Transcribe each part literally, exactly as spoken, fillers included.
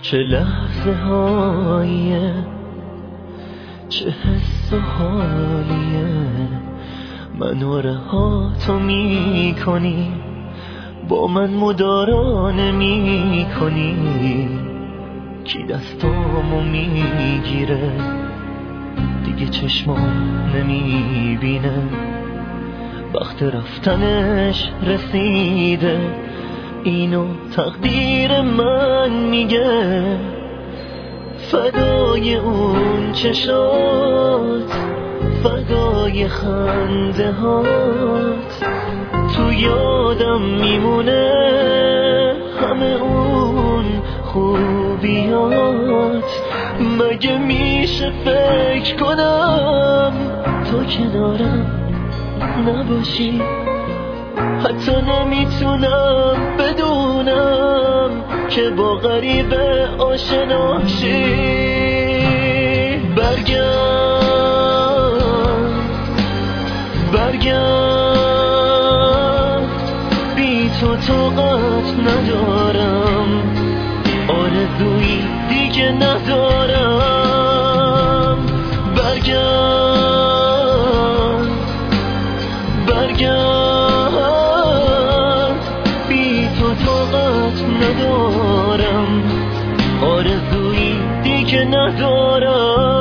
چه لحظه هاییه، چه حس و حالیه، منو رها تو می کنی، با من مدارا نمی کنی. کی دستامو میگیره دیگه چشمام نمیبینه، وقت رفتنش رسیده، اینو تقدیر من میگه. فدای اون چشات، فدای خنده هات، تو یادم میمونه همه اون خوبیات. مگه میشه فکر کنم تو کنارم نباشی؟ حتی نمیتونم بدونم که با غریبه آشناشی. برگرد برگرد، بی تو طاقت ندارم، آرزویی دیگه ندارم. برگرد برگرد، بی تو طاقت ندارم، آرزویی دیگه ندارم.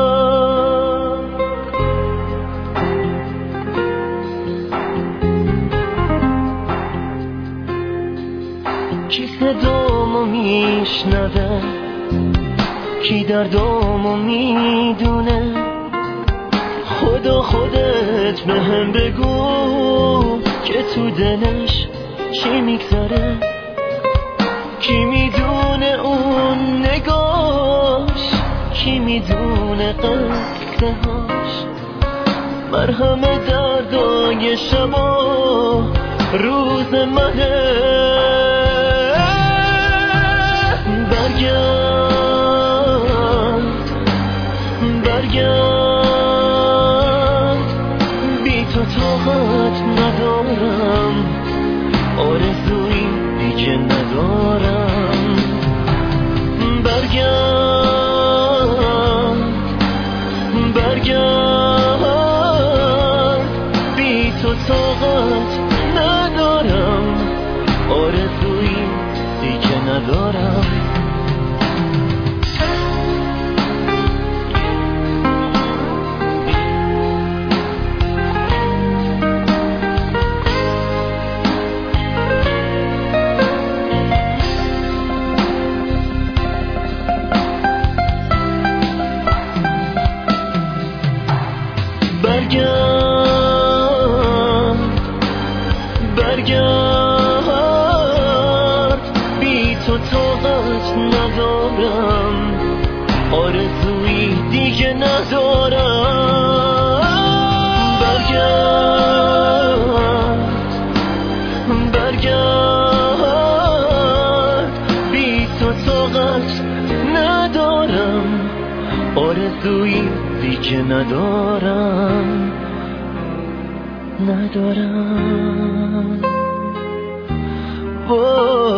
کی صدامو میشنوه، کی دردامو میدونه؟ خدا خودت بهم بگو که تو دلش چی میگذره. کی میدونه اون نگاش، کی میدونه قصه هاش، مرهم دردای شبا روز منه. برگرد برگرد، بی تو طاقت ندارم، آرزویی دیگه ندارم. برگرد برگرد، بی تو طاقت ندارم، آرزویی دیگه ندارم. برگرد برگرد، بی تو طاقت ندارم، آرزویی دیگه ندارم. برگرد برگرد، بی تو طاقت ندارم، آرزویی دیگه ندارم ندارم.